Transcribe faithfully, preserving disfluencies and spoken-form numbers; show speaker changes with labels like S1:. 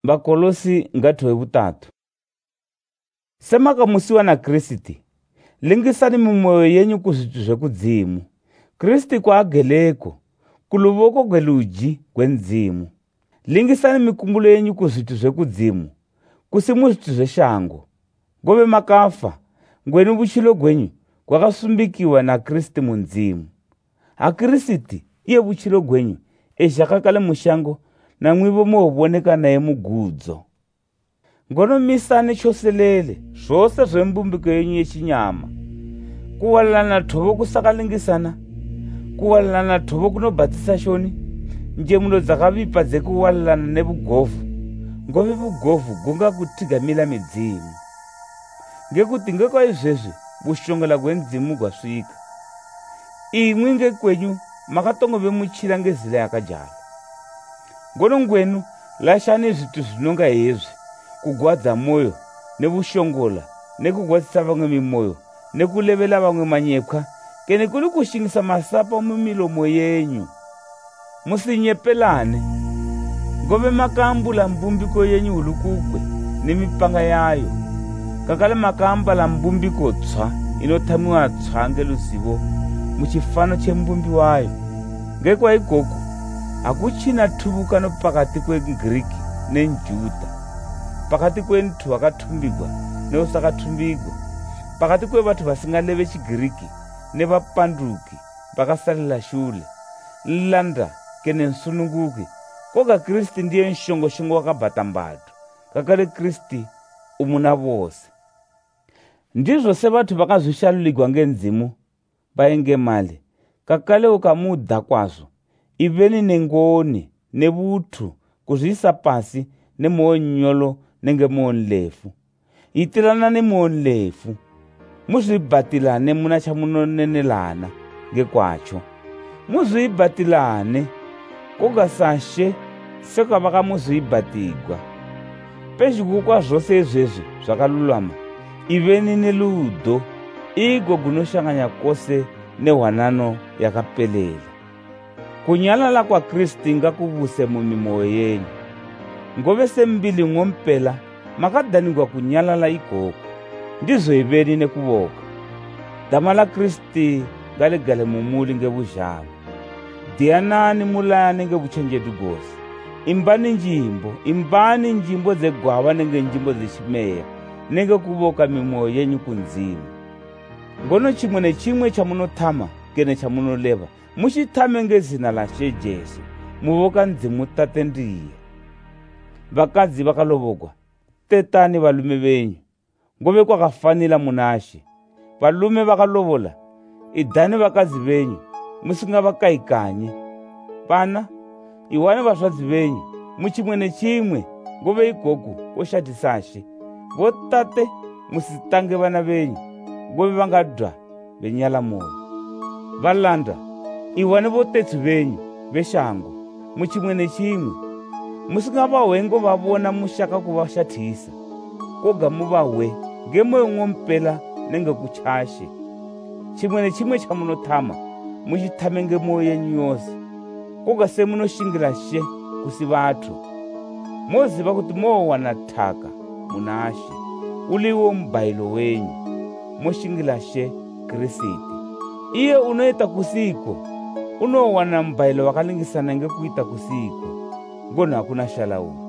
S1: Bakolosi ngatho ebutatu. Semaka musiwa na Kristi, lingisani mimoyo yenyu kuzvitu zvekudzimu. Kristi kwaageleko, kuluvoko gweluji gwenzimu. Lingisani mikumbulo yenyu kuzvitu zvekudzimu, kusimu zvitu zveshango. Ngove makafa, ngwenu buchilo gwenyu gwakasumbikiwa na Kristi munzimu. HaKristi iye buchilo gwenyu ezhakakale mushango na mwivo muoboneka naye mugudzo. Ngono misane choselele zvose zvembumbiko yenyu yechinyama, kuwalana thovo kusakalingisana, kuwalana thovo kunobhatisa shoni, njemuno dzakavipa dzekuwalana nebugovhu, ngove bugovhu gunga kutigamila midzimu. Ngekuti ngekwa izvezvi bushongela gwenzimu gwasvika. Imwi ngekwenyu makatongove muchira ngezila yakajala. Ngono ngwenu lashani zvitu zvinonga hezvi, kugwadza moyo, nebushongola, nekugwadzisa vamwe mimoyo, nekulevela vamwe manyepwa, kene kuli kushingisa masapa mumilomo yenyu. Musinyepelane, ngove makambula mbumbiko yenyu ulukukwe, nemipanga yayo. Kakale makambala mbumbiko tswa, inotamiwa tswa ngeluzivo, muchifano chembumbi wayo. Ngekwa ikoku, hakuchina thubukano pakati kweGriki nenJuda, pakati kwentu wakatumbigwa neusakatumbigwa, pakati kwe vatu vasingaleve chiGriki nevapanduki vakasalila shule, landa kene nsununguki. Koga Kristi ndiye nshongo shongo wakabhata mbatu, kakale Kristi umuna vose. Ndizvo se vatu vakazvishaluligwa ngenzimu vaenge mali, kakale ukamudha kwazvo, iveni nengoni, nebutu, kuzvisa pasi, nemonyolo nenge monlefu. Itilana nemonlefu, muzvibatilane muna chamunonenelana ngekwacho. Muzvibatilane, koga sashe seka vaka muzvibatigwa. Pezhiku kwa zvose izvezvi zvakalulama, iveni neludo, igwo gunoshanganya kose nehwanano yakapelela. Kunyalala kwa Kristi ngakuvuse mumimoyo yenyu. Ngove sembili ngompela, makadanigwa kunyalala ikoko. Ndizo iveni nekuvoka. Damala Kristi galegale mumuli ngebuzhavo. Dianani mulayane ngebuchenjedu gosi. Imbani njimbo, imbani njimbo zegwawa nenge njimbo zechimeya, nenge kuvoka mimoyo yenyu kunzimu. Ngono chimwe nechimwe chamunotama kene chamunoleva, muchitame ngezina la Jesu, muvoka nzimu tate ndiye. Vakadzi vakalovogwa, tetani valume venyu, ngove kwakafanila munashi. Valume vakalovola, idhani vakadzi venyu, musinga vakaikanye. Vana, iwane vasvadzi venyu, muchimwe nechimwe, ngove ikoku koshatisashe. Votate, musitange vana venyu, ngove vangadwa venyala moyo. Valanda, iwane votetsi venyu, veshango, muchimwe nechimwe, musinga vawengo vavona mushaka kuvashatisa. Koga muvawe, ngemoyo ngompela nenge kuchashe. Chimwe nechimwe chamunotama, muchitame ngemoyo yenyu yose. Koga se munoshingira she kusi vatu. Moziva kuti mowana thaka munashe, uliwo mbailo wenyu, moshingila she Kristi. Iye unoita kusiko, unowana mbailo wakalingisana ngekuita kusiko. Ngona hakuna shalaumu.